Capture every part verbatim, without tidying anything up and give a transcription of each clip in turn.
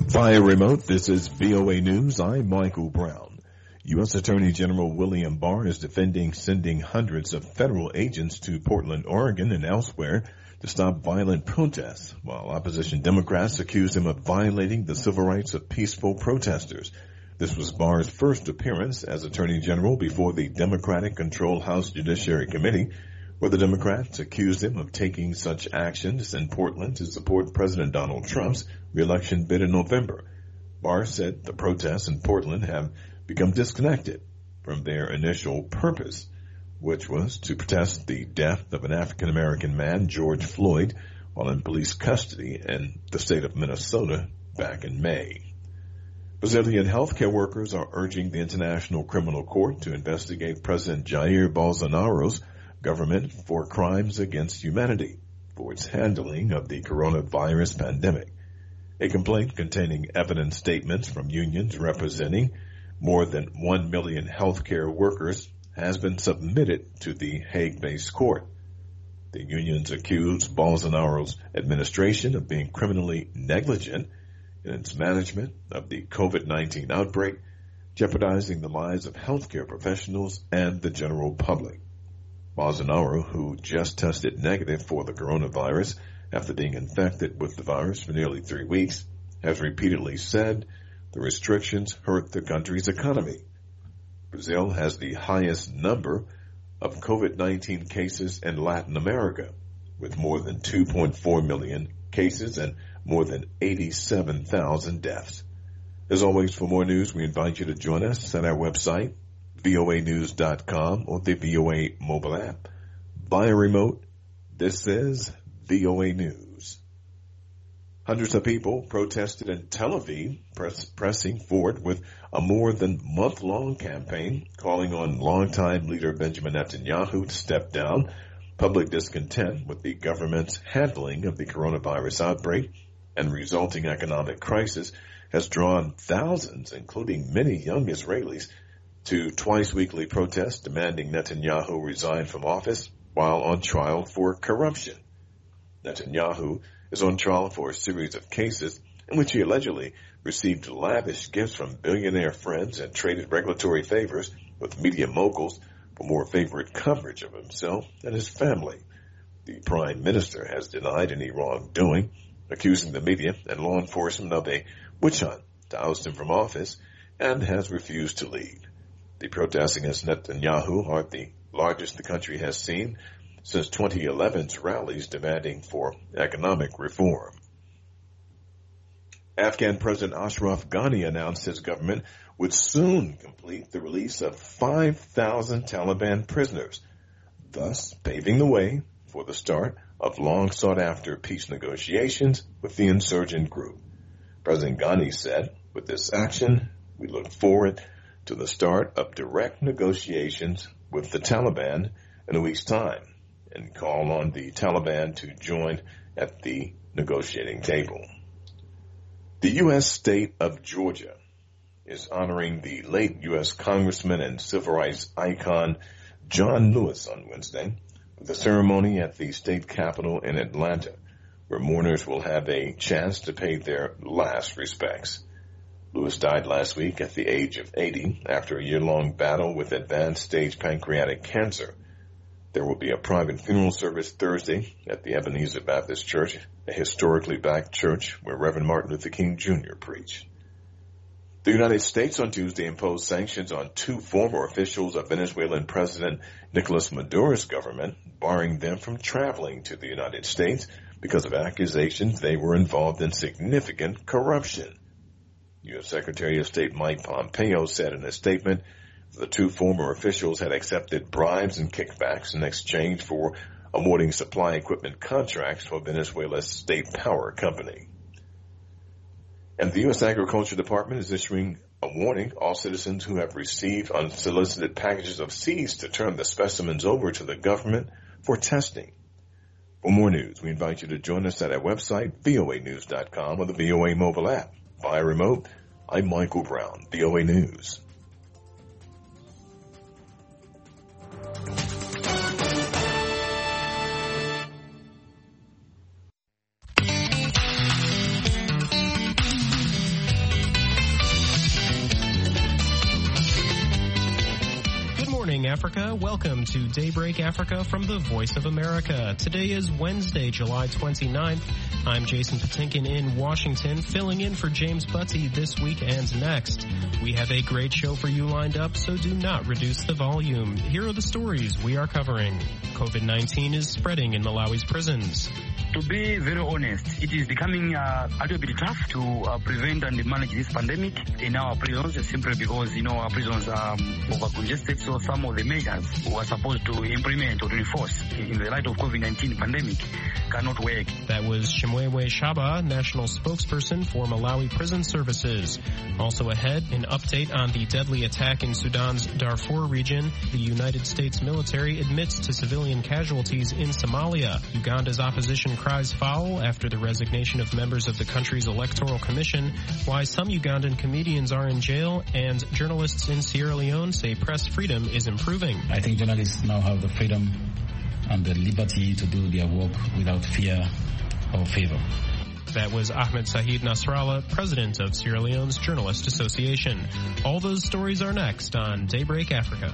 Via remote, this is V O A News. I'm Michael Brown. U S. Attorney General William Barr is defending sending hundreds of federal agents to Portland, Oregon and elsewhere to stop violent protests, while opposition Democrats accuse him of violating the civil rights of peaceful protesters. This was Barr's first appearance as Attorney General before the Democratic-controlled House Judiciary Committee, where the Democrats accused him of taking such actions in Portland to support President Donald Trump's re-election bid in November. Barr said the protests in Portland have become disconnected from their initial purpose, which was to protest the death of an African-American man, George Floyd, while in police custody in the state of Minnesota back in May. Brazilian healthcare workers are urging the International Criminal Court to investigate President Jair Bolsonaro's government for crimes against humanity for its handling of the coronavirus pandemic. A complaint containing evidence statements from unions representing more than one million healthcare workers has been submitted to the Hague-based court. The unions accuse Bolsonaro's administration of being criminally negligent in its management of the COVID nineteen outbreak, jeopardizing the lives of healthcare professionals and the general public. Bolsonaro, who just tested negative for the coronavirus after being infected with the virus for nearly three weeks, has repeatedly said the restrictions hurt the country's economy. Brazil has the highest number of COVID nineteen cases in Latin America, with more than two point four million cases and more than eighty-seven thousand deaths. As always, for more news, we invite you to join us at our website, V O A news dot com, or the V O A mobile app. Via remote, this is V O A News. Hundreds of people protested in Tel Aviv, press, pressing forward with a more than month-long campaign calling on longtime leader Benjamin Netanyahu to step down. Public discontent with the government's handling of the coronavirus outbreak and resulting economic crisis has drawn thousands, including many young Israelis, to twice-weekly protests demanding Netanyahu resign from office while on trial for corruption. Netanyahu is on trial for a series of cases in which he allegedly received lavish gifts from billionaire friends and traded regulatory favors with media moguls for more favorite coverage of himself and his family. The prime minister has denied any wrongdoing, accusing the media and law enforcement of a witch hunt to oust him from office, and has refused to lead. The protests against Netanyahu are the largest the country has seen since twenty eleven's rallies demanding for economic reform. Afghan President Ashraf Ghani announced his government would soon complete the release of five thousand Taliban prisoners, thus paving the way for the start of long-sought-after peace negotiations with the insurgent group. President Ghani said, "With this action, we look forward to the start of direct negotiations with the Taliban in a week's time and call on the Taliban to join at the negotiating table." The U S state of Georgia is honoring the late U S Congressman and civil rights icon John Lewis on Wednesday with a ceremony at the state capitol in Atlanta, where mourners will have a chance to pay their last respects. Lewis died last week at the age of eighty after a year-long battle with advanced stage pancreatic cancer. There will be a private funeral service Thursday at the Ebenezer Baptist Church, a historically black church where Reverend Martin Luther King Junior preached. The United States on Tuesday imposed sanctions on two former officials of Venezuelan President Nicolas Maduro's government, barring them from traveling to the United States because of accusations they were involved in significant corruption. U S Secretary of State Mike Pompeo said in a statement the two former officials had accepted bribes and kickbacks in exchange for awarding supply equipment contracts for Venezuela's state power company. And the U S Agriculture Department is issuing a warning all citizens who have received unsolicited packages of seeds to turn the specimens over to the government for testing. For more news, we invite you to join us at our website, V O A news dot com, or the V O A mobile app. Via remote, I'm Michael Brown, V O A News. Africa. Welcome to Daybreak Africa from the Voice of America. Today is Wednesday, July twenty-ninth. I'm Jason Patinkin in Washington, filling in for James Butty this week and next. We have a great show for you lined up, so do not reduce the volume. Here are the stories we are covering. COVID nineteen is spreading in Malawi's prisons. To be very honest, it is becoming uh, a little bit tough to uh, prevent and manage this pandemic in our prisons, simply because, you know, our prisons are um, over-congested, so some of the measures we are supposed to implement or enforce in the light of COVID nineteen pandemic cannot work. That was Chimwemwe Shaba, national spokesperson for Malawi Prison Services. Also ahead, an update on the deadly attack in Sudan's Darfur region. The United States military admits to civilian casualties in Somalia. Uganda's opposition cries foul after the resignation of members of the country's electoral commission, why some Ugandan comedians are in jail, and journalists in Sierra Leone say press freedom is improving. I think journalists now have the freedom and the liberty to do their work without fear or favor. That was Ahmed Sahid Nasrallah, president of Sierra Leone's Journalist Association. All those stories are next on Daybreak Africa.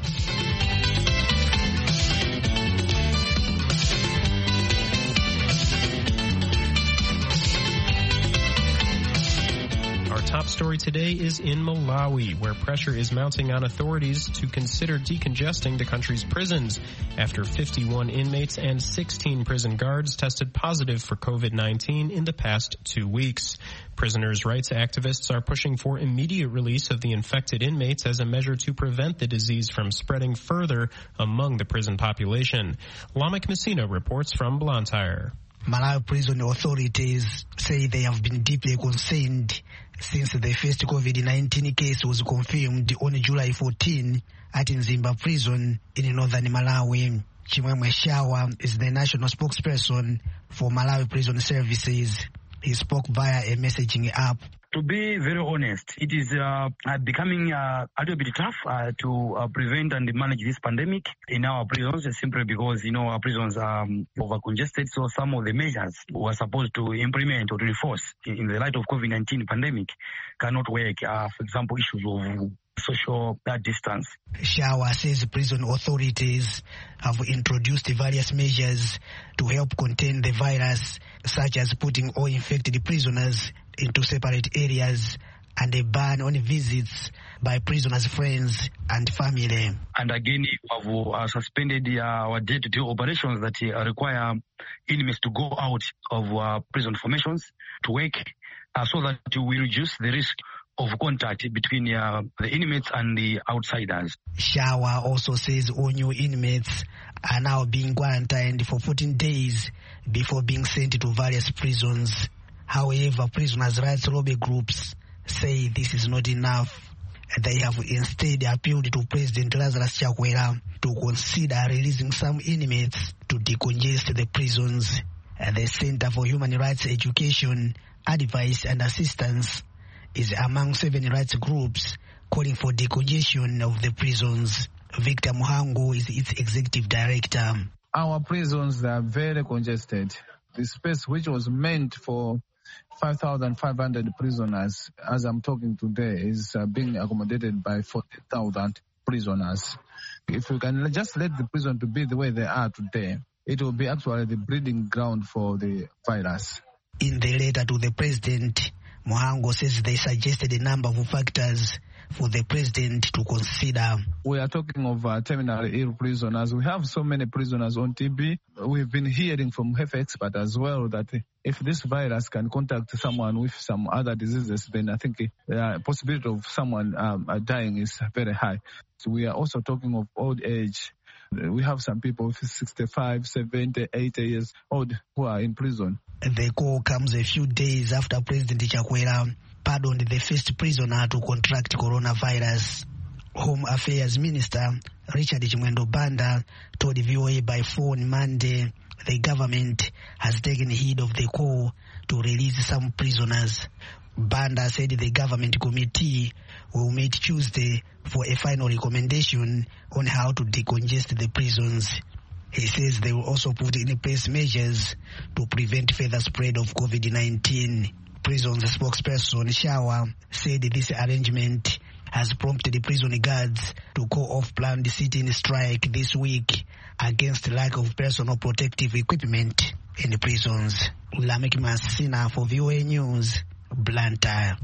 Top story today is in Malawi, where pressure is mounting on authorities to consider decongesting the country's prisons after fifty-one inmates and sixteen prison guards tested positive for COVID nineteen in the past two weeks. Prisoners' rights activists are pushing for immediate release of the infected inmates as a measure to prevent the disease from spreading further among the prison population. Lamek Messina reports from Blantyre. Malawi prison authorities say they have been deeply concerned since the first COVID nineteen case was confirmed on July fourteenth at Nzimba prison in northern Malawi. Chimwemwe Shaba is the national spokesperson for Malawi Prison Services. He spoke via a messaging app. To be very honest, it is uh, becoming uh, a little bit tough uh, to uh, prevent and manage this pandemic in our prisons, simply because, you know, our prisons are um, over-congested, so some of the measures we are supposed to implement or enforce in the light of COVID nineteen pandemic cannot work. Uh, for example, issues of social uh, distance. Shaba says prison authorities have introduced various measures to help contain the virus, such as putting all infected prisoners into separate areas and a ban on visits by prisoners' friends and family. And again, we have uh, suspended uh, our day-to-day operations that uh, require inmates to go out of uh, prison formations to work uh, so that we reduce the risk of contact between uh, the inmates and the outsiders. Shaba also says all new inmates are now being quarantined for fourteen days before being sent to various prisons. However, prisoners' rights lobby groups say this is not enough. They have instead appealed to President Lazarus Chakwera to consider releasing some inmates to decongest the prisons. The Center for Human Rights Education, Advice and Assistance is among seven rights groups calling for decongestion of the prisons. Victor Muhango is its executive director. Our prisons are very congested. The space which was meant for five thousand five hundred prisoners, as I'm talking today, is uh, being accommodated by forty thousand prisoners. If we can just let the prison to be the way they are today, it will be actually the breeding ground for the virus. In the letter to the president, Muhango says they suggested a number of factors for the president to consider. We are talking of uh, terminally ill prisoners. We have so many prisoners on T B. We've been hearing from health experts as well that if this virus can contact someone with some other diseases, then I think the possibility of someone um, dying is very high. So we are also talking of old age. We have some people with sixty-five, seventy, eighty years old who are in prison. The call comes a few days after President Chakwera pardoned the first prisoner to contract coronavirus. Home Affairs Minister Richard Chimwendo Banda told V O A by phone Monday the government has taken heed of the call to release some prisoners. Banda said the government committee will meet Tuesday for a final recommendation on how to decongest the prisons. He says they will also put in place measures to prevent further spread of COVID nineteen. Prisons spokesperson Shaba said this arrangement has prompted the prison guards to call off planned sit-in strike this week against the lack of personal protective equipment in the prisons. Lamek Masina for V O A News, Blantyre.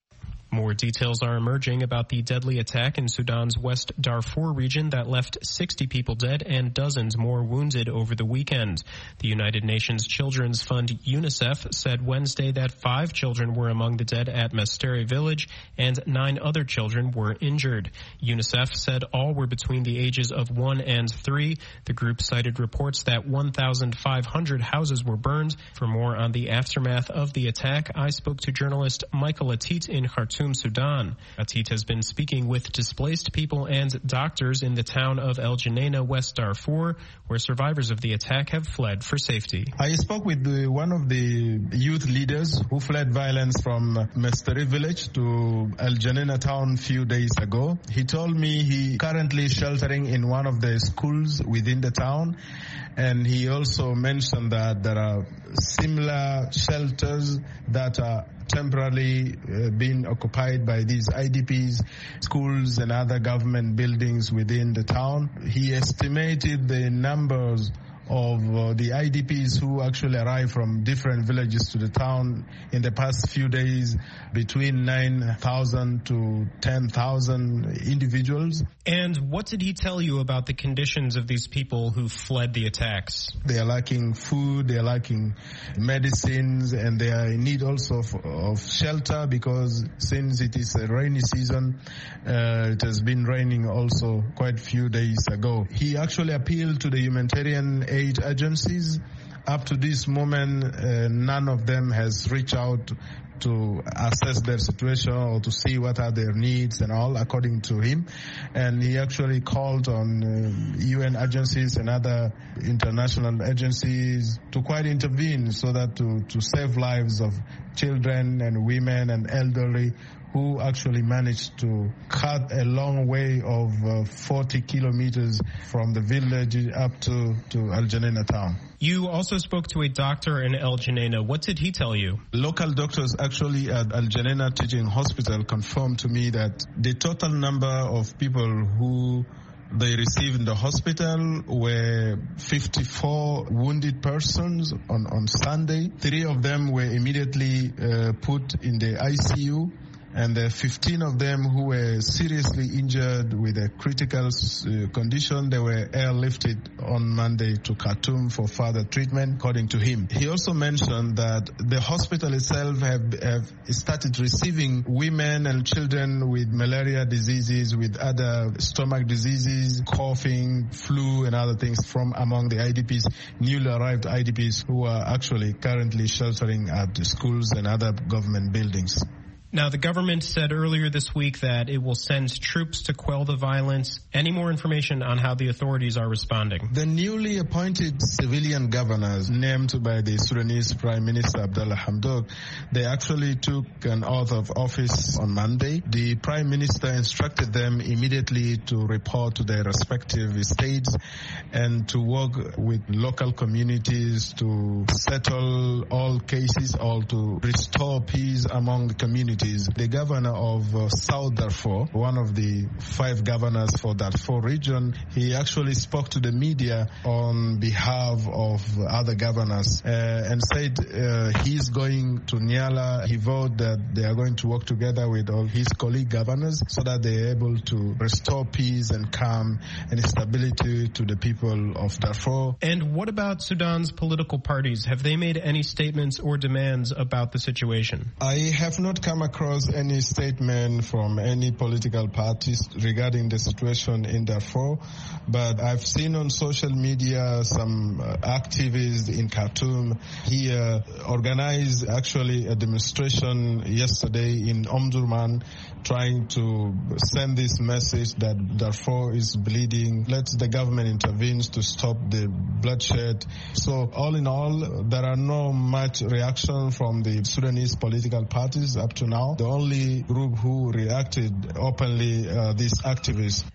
More details are emerging about the deadly attack in Sudan's West Darfur region that left sixty people dead and dozens more wounded over the weekend. The United Nations Children's Fund UNICEF said Wednesday that five children were among the dead at Masteri village and nine other children were injured. UNICEF said all were between the ages of one and three. The group cited reports that one thousand five hundred houses were burned. For more on the aftermath of the attack, I spoke to journalist Michael Atit in Khartoum, Sudan. Atit has been speaking with displaced people and doctors in the town of El Geneina, West Darfur, where survivors of the attack have fled for safety. I spoke with the, one of the youth leaders who fled violence from Masteri village to El Geneina town a few days ago. He told me he currently sheltering in one of the schools within the town, and he also mentioned that there are similar shelters that are temporarily uh, being occupied by these I D Ps, schools and other government buildings within the town. He estimated the numbers of uh, the I D Ps who actually arrived from different villages to the town in the past few days between nine thousand to ten thousand individuals. And what did he tell you about the conditions of these people who fled the attacks? They are lacking food, they are lacking medicines, and they are in need also of, of shelter because since it is a rainy season, uh, it has been raining also quite a few days ago. He actually appealed to the humanitarian aid agencies. Up to this moment, uh, none of them has reached out to assess their situation or to see what are their needs and all, according to him. And he actually called on uh, U N agencies and other international agencies to quite intervene so that to, to save lives of children and women and elderly who actually managed to cut a long way of uh, forty kilometers from the village up to, to El Geneina town. You also spoke to a doctor in El Geneina. What did he tell you? Local doctors actually at El Geneina Teaching Hospital confirmed to me that the total number of people who they received in the hospital were fifty-four wounded persons on, on Sunday. Three of them were immediately uh, put in the I C U. And the fifteen of them who were seriously injured with a critical uh, condition, they were airlifted on Monday to Khartoum for further treatment, according to him. He also mentioned that the hospital itself have, have started receiving women and children with malaria diseases, with other stomach diseases, coughing, flu, and other things from among the I D Ps, newly arrived I D Ps who are actually currently sheltering at the schools and other government buildings. Now, the government said earlier this week that it will send troops to quell the violence. Any more information on how the authorities are responding? The newly appointed civilian governors named by the Sudanese Prime Minister Abdallah Hamdok, they actually took an oath of office on Monday. The Prime Minister instructed them immediately to report to their respective states and to work with local communities to settle all cases or to restore peace among the communities. The governor of uh, South Darfur, one of the five governors for Darfur region, he actually spoke to the media on behalf of other governors uh, and said uh, he's going to Nyala. He vowed that they are going to work together with all his colleague governors so that they are able to restore peace and calm and stability to the people of Darfur. And what about Sudan's political parties? Have they made any statements or demands about the situation? I have not come across any statement from any political parties regarding the situation in Darfur, but I've seen on social media some uh, activists in Khartoum here organized actually a demonstration yesterday in Omdurman trying to send this message that Darfur is bleeding. Let the government intervene to stop the bloodshed. So all in all, there are no much reaction from the Sudanese political parties up to now. The only group who reacted openly, uh, these activists.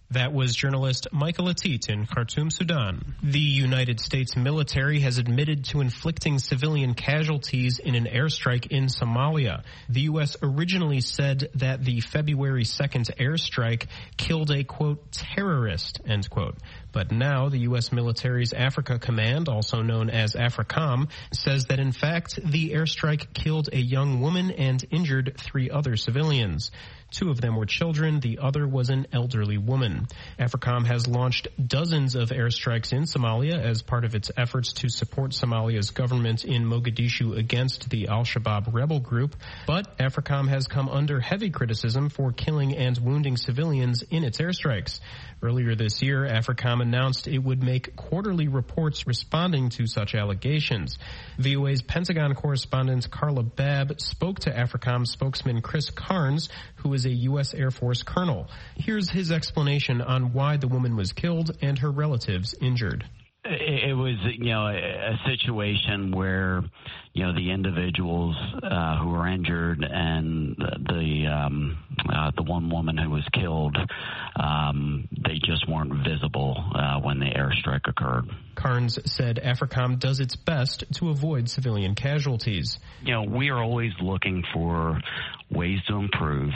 That was journalist Michael Atit in Khartoum, Sudan. The United States military has admitted to inflicting civilian casualties in an airstrike in Somalia. The U S originally said that the February second airstrike killed a, quote, terrorist, end quote. But now the U S military's Africa Command, also known as AFRICOM, says that in fact the airstrike killed a young woman and injured three other civilians. Two of them were children. The other was an elderly woman. AFRICOM has launched dozens of airstrikes in Somalia as part of its efforts to support Somalia's government in Mogadishu against the Al-Shabaab rebel group. But AFRICOM has come under heavy criticism for killing and wounding civilians in its airstrikes. Earlier this year, AFRICOM announced it would make quarterly reports responding to such allegations. V O A's Pentagon correspondent Carla Babb spoke to AFRICOM spokesman Chris Carnes, who is a U S Air Force colonel. Here's his explanation on why the woman was killed and her relatives injured. It was, you know, a situation where, you know, the individuals uh, who were injured and the um, uh, the one woman who was killed, um, they just weren't visible uh, when the airstrike occurred. Carnes said AFRICOM does its best to avoid civilian casualties. You know, we are always looking for ways to improve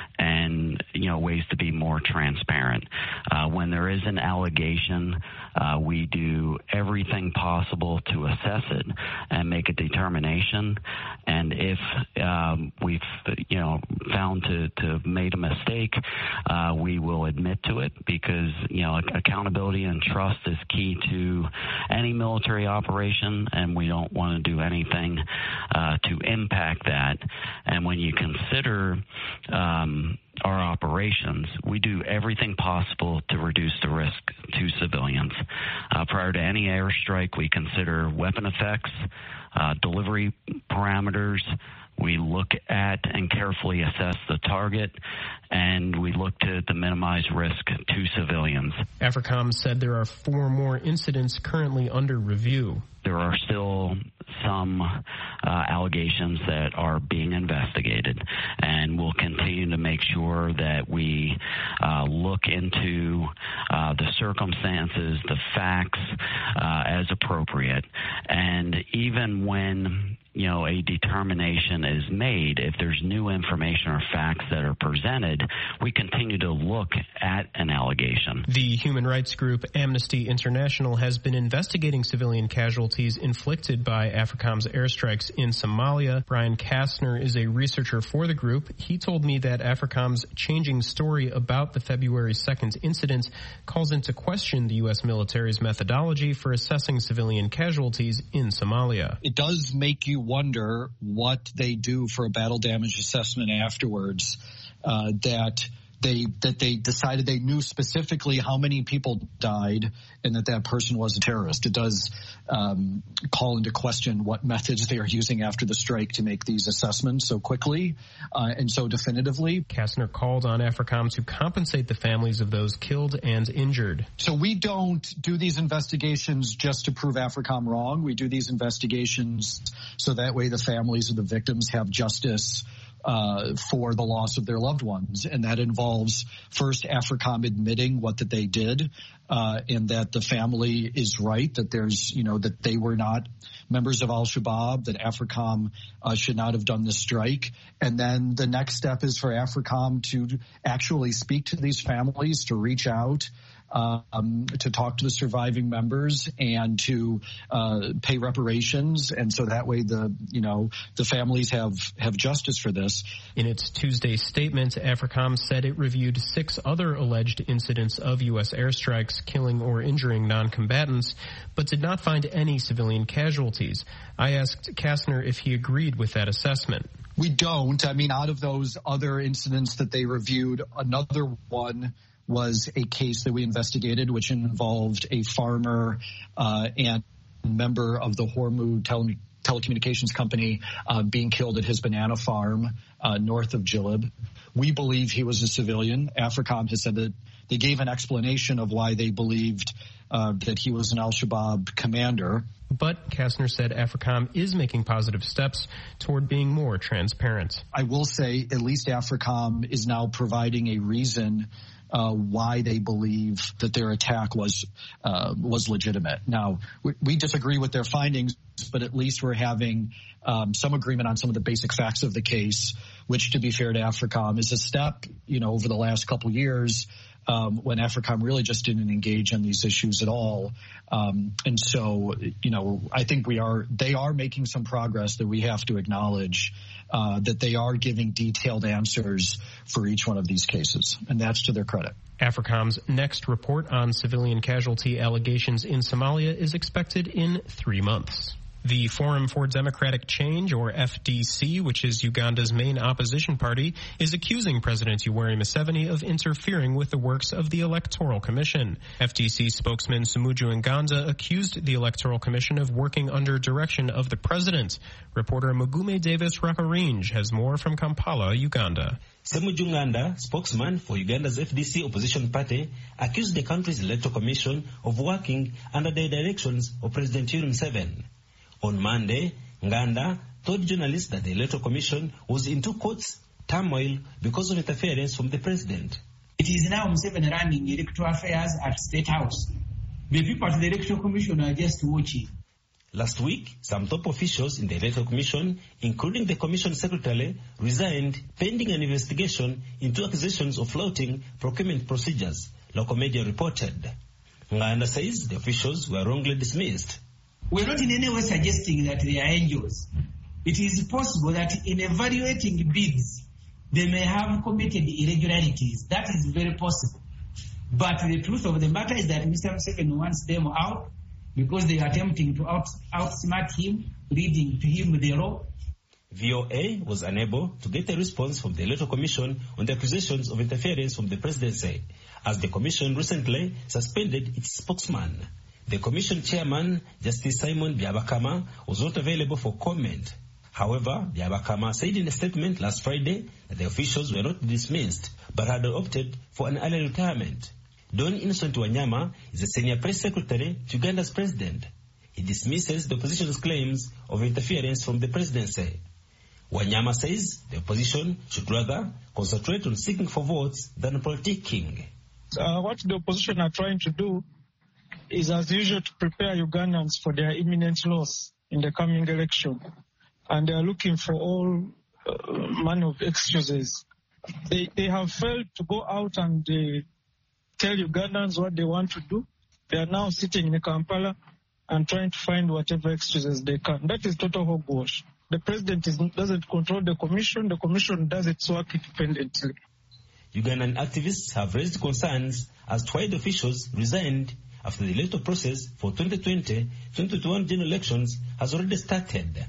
and, you know, ways to be more transparent. Uh, when there is an allegation, uh, we do everything possible to assess it and make a determination. And if um, we've, you know, found to, to have made a mistake, uh, we will admit to it because, you know, accountability and trust is key to any military operation, and we don't want to do anything uh, to impact that. And when you consider um, our operations, we do everything possible to reduce the risk to civilians. Uh, prior to any airstrike, we consider weapon effects, uh, delivery parameters. We look at and carefully assess the target, and we look to, to minimize risk to civilians. AFRICOM said there are four more incidents currently under review. There are still some uh, allegations that are being investigated, and we'll continue to make sure that we uh, look into uh, the circumstances, the facts uh, as appropriate. And even when, you know, a determination is made, if there's new information or facts that are presented, we continue to look at an allegation. The human rights group Amnesty International has been investigating civilian casualties inflicted by AFRICOM's airstrikes in Somalia. Brian Kastner is a researcher for the group. He told me that AFRICOM's changing story about the February second incident calls into question the U S military's methodology for assessing civilian casualties in Somalia. It does make you wonder what they do for a battle damage assessment afterwards, uh, that they that they decided they knew specifically how many people died and that that person was a terrorist. It does um, call into question what methods they are using after the strike to make these assessments so quickly uh, and so definitively. Kastner called on AFRICOM to compensate the families of those killed and injured. So we don't do these investigations just to prove AFRICOM wrong. We do these investigations so that way the families of the victims have justice Uh, for the loss of their loved ones. And that involves first AFRICOM admitting what that they did uh, and that the family is right, that there's, you know, that they were not members of Al-Shabaab, that AFRICOM uh, should not have done the strike. And then the next step is for AFRICOM to actually speak to these families, to reach out, Um, to talk to the surviving members and to uh, pay reparations, and so that way the you know the families have have justice for this. In its Tuesday statement, AFRICOM said it reviewed six other alleged incidents of U S airstrikes killing or injuring non-combatants, but did not find any civilian casualties. I asked Kastner if he agreed with that assessment. We don't. I mean, out of those other incidents that they reviewed, another one was a case that we investigated, which involved a farmer uh, and member of the Hormuz tele- telecommunications company uh, being killed at his banana farm uh, north of Jilib. We believe he was a civilian. AFRICOM has said that they gave an explanation of why they believed uh, that he was an Al-Shabaab commander. But Kastner said AFRICOM is making positive steps toward being more transparent. I will say at least AFRICOM is now providing a reason uh, why they believe that their attack was uh, was legitimate. Now, we, we disagree with their findings, but at least we're having um, some agreement on some of the basic facts of the case, which, to be fair to AFRICOM, is a step, you know, over the last couple years um, when AFRICOM really just didn't engage on these issues at all. Um, and so, you know, I think we are, they are making some progress that we have to acknowledge, uh, that they are giving detailed answers for each one of these cases. And that's to their credit. AFRICOM's next report on civilian casualty allegations in Somalia is expected in three months. The Forum for Democratic Change, or F D C, which is Uganda's main opposition party, is accusing President Yoweri Museveni of interfering with the works of the Electoral Commission. F D C spokesman Sumuju Nganda accused the Electoral Commission of working under direction of the president. Reporter Mugume Davis Rakaringe has more from Kampala, Uganda. Sumuju Nganda, spokesman for Uganda's F D C opposition party, accused the country's Electoral Commission of working under the directions of President Yoweri Museveni. On Monday, Nganda told journalists that the Electoral Commission was in two courts turmoil because of interference from the president. It is now Museveni running electoral affairs at State House. The people at the Electoral Commission are just watching. Last week, some top officials in the Electoral Commission, including the Commission Secretary, resigned pending an investigation into accusations of flouting procurement procedures, local media reported. Nganda says the officials were wrongly dismissed. We're not in any way suggesting that they are angels. It is possible that in evaluating bids, they may have committed irregularities. That is very possible. But the truth of the matter is that Mister Museveni wants them out because they are attempting to out, outsmart him, reading to him the law. V O A was unable to get a response from the Electoral Commission on the accusations of interference from the presidency, as the Commission recently suspended its spokesman. The Commission Chairman, Justice Simon Byabakama, was not available for comment. However, Byabakama said in a statement last Friday that the officials were not dismissed, but had opted for an early retirement. Don Innocent Wanyama is the Senior Press Secretary to Uganda's president. He dismisses the opposition's claims of interference from the presidency. Wanyama says the opposition should rather concentrate on seeking for votes than politicking. Uh, what the opposition are trying to do is, as usual, to prepare Ugandans for their imminent loss in the coming election. And they are looking for all uh, manner of excuses. They they have failed to go out and uh, tell Ugandans what they want to do. They are now sitting in Kampala and trying to find whatever excuses they can. That is total hogwash. The president is, doesn't control the commission. The commission does its work independently. Ugandan activists have raised concerns as to why the officials resigned after the electoral process for twenty twenty to twenty twenty-one general elections has already started.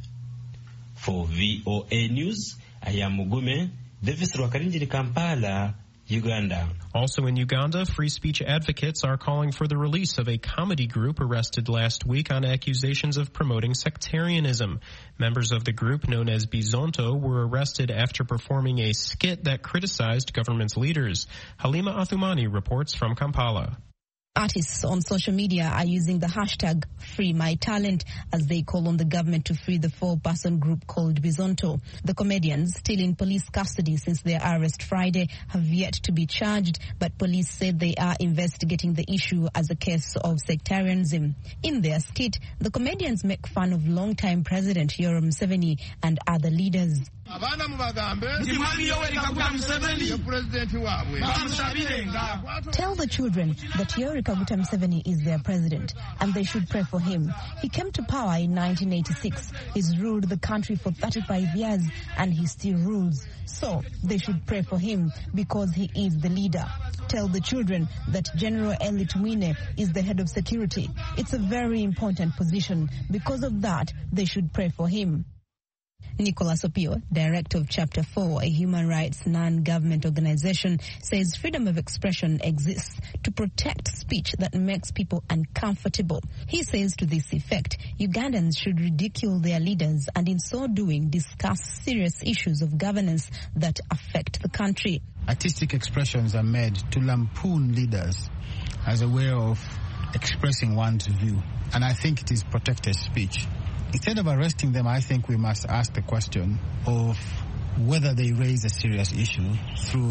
For V O A News, I am Mugume Davis Rwakarinjiri, Kampala, Uganda. Also in Uganda, free speech advocates are calling for the release of a comedy group arrested last week on accusations of promoting sectarianism. Members of the group, known as Bizonto, were arrested after performing a skit that criticized government's leaders. Halima Athumani reports from Kampala. Artists on social media are using the hashtag FreeMyTalent as they call on the government to free the four-person group called Bizonto. The comedians, still in police custody since their arrest Friday, have yet to be charged, but police said they are investigating the issue as a case of sectarianism. In their skit, the comedians make fun of longtime President Yoweri Museveni and other leaders. Tell the children that Yoweri Kaguta Museveni is their president and they should pray for him. He came to power in nineteen eighty-six. He's ruled the country for thirty-five years and he still rules. So they should pray for him because he is the leader. Tell the children that General Eli Tumwine is the head of security. It's a very important position. Because of that, they should pray for him. Nicholas Opio, director of Chapter four, a human rights non-government organization, says freedom of expression exists to protect speech that makes people uncomfortable. He says to this effect, Ugandans should ridicule their leaders and in so doing discuss serious issues of governance that affect the country. Artistic expressions are made to lampoon leaders as a way of expressing one's view, and I think it is protected speech. Instead of arresting them, I think we must ask the question of whether they raise a serious issue through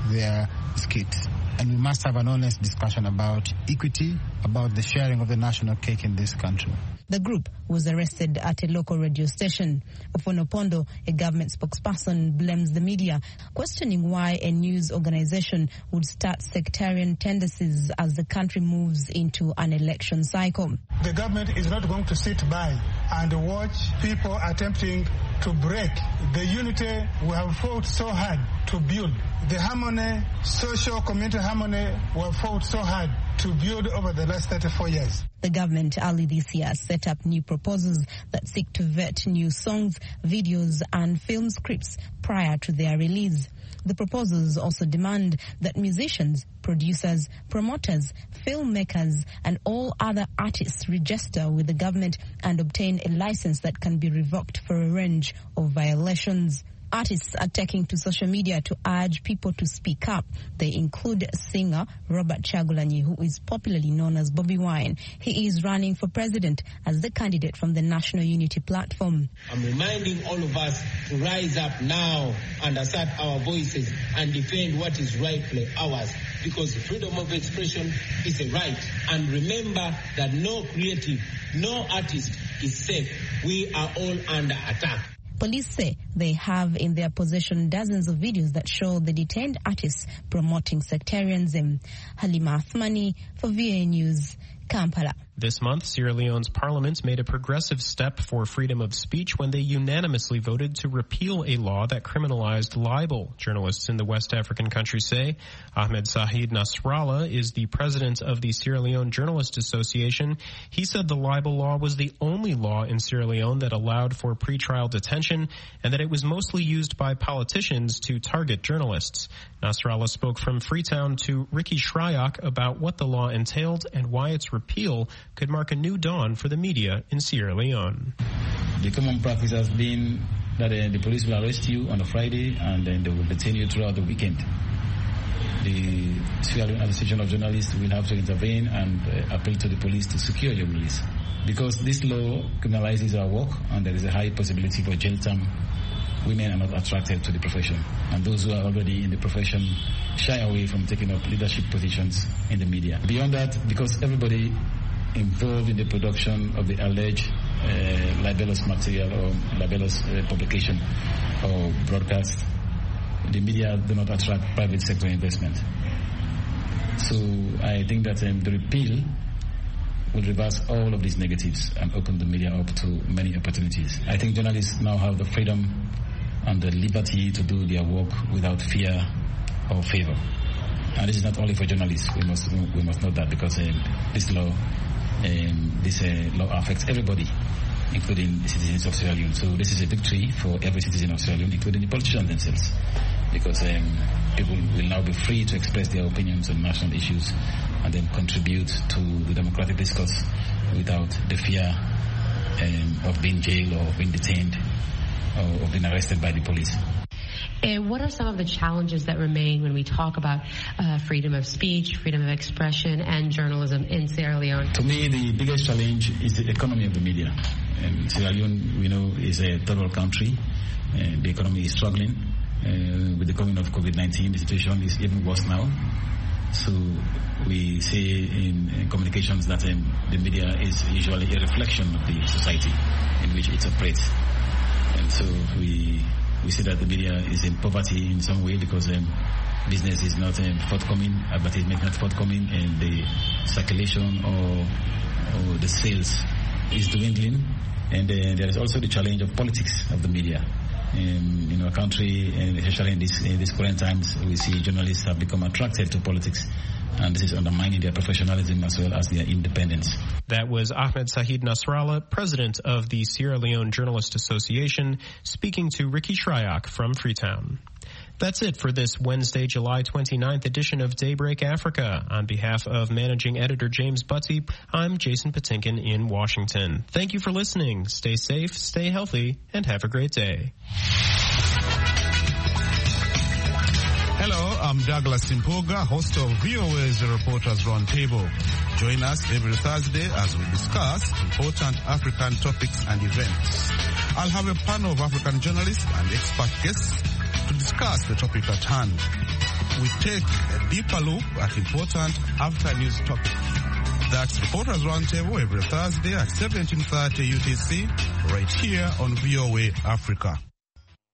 their skits. And we must have an honest discussion about equity, about the sharing of the national cake in this country. The group was arrested at a local radio station. Ofono Pondo, a government spokesperson, blames the media, questioning why a news organization would start sectarian tendencies as the country moves into an election cycle. The government is not going to sit by and watch people attempting to break the unity we have fought so hard to build. The harmony, social community harmony, we have fought so hard to build over the last thirty-four years. The government early this year set up new proposals that seek to vet new songs, videos and film scripts prior to their release. The proposals also demand that musicians, producers, promoters, filmmakers and all other artists register with the government and obtain a license that can be revoked for a range of violations. Artists are taking to social media to urge people to speak up. They include singer Robert Chagulanyi, who is popularly known as Bobby Wine. He is running for president as the candidate from the National Unity Platform. I'm reminding all of us to rise up now and assert our voices and defend what is rightfully ours, because freedom of expression is a right. And remember that no creative, no artist is safe. We are all under attack. Police say they have in their possession dozens of videos that show the detained artists promoting sectarianism. Halima Athmani for V A News, Kampala. This month, Sierra Leone's parliament made a progressive step for freedom of speech when they unanimously voted to repeal a law that criminalized libel. Journalists in the West African country say Ahmed Said Nasrallah is the president of the Sierra Leone Journalist Association. He said the libel law was the only law in Sierra Leone that allowed for pretrial detention and that it was mostly used by politicians to target journalists. Nasrallah spoke from Freetown to Ricky Shryock about what the law entailed and why its repeal could mark a new dawn for the media in Sierra Leone. The common practice has been that uh, the police will arrest you on a Friday and then they will detain you throughout the weekend. The Sierra Leone Association of Journalists will have to intervene and uh, appeal to the police to secure your release. Because this law criminalizes our work and there is a high possibility for jail term, women are not attracted to the profession. And those who are already in the profession shy away from taking up leadership positions in the media. Beyond that, because everybody involved in the production of the alleged uh, libelous material or libelous uh, publication or broadcast, the media do not attract private sector investment. So I think that um, the repeal will reverse all of these negatives and open the media up to many opportunities. I think journalists now have the freedom and the liberty to do their work without fear or favor. And this is not only for journalists. We must we must know that because um, this law um, this uh, law affects everybody, including the citizens of Sierra Leone. So this is a victory for every citizen of Sierra Leone, including the politicians themselves, because um, people will now be free to express their opinions on national issues and then contribute to the democratic discourse without the fear um, of being jailed or being detained or of being arrested by the police. And what are some of the challenges that remain when we talk about uh, freedom of speech, freedom of expression, and journalism in Sierra Leone? To me, the biggest challenge is the economy of the media. And Sierra Leone, we know, is a third world country. Uh, the economy is struggling. Uh, with the coming of COVID nineteen, the situation is even worse now. So we say in, in communications that um, the media is usually a reflection of the society in which it operates. And so we we see that the media is in poverty in some way because um, business is not um, forthcoming, advertisement not forthcoming, and the circulation or, or the sales is dwindling. And uh, there is also the challenge of politics of the media. Um, in our country, and especially in this in these current times, we see journalists have become attracted to politics, and this is undermining their professionalism as well as their independence. That was Ahmed Said Nasrallah, president of the Sierra Leone Journalist Association, speaking to Ricky Shryock from Freetown. That's it for this Wednesday, July twenty-ninth edition of Daybreak Africa. On behalf of managing editor James Butty, I'm Jason Patinkin in Washington. Thank you for listening. Stay safe, stay healthy, and have a great day. Hello, I'm Douglas Simpoga, host of V O A's Reporters Roundtable. Join us every Thursday as we discuss important African topics and events. I'll have a panel of African journalists and expert guests to discuss the topic at hand. we take a deeper look at important after-news topics. That's Reporters Roundtable every Thursday at seventeen thirty U T C, right here on V O A Africa.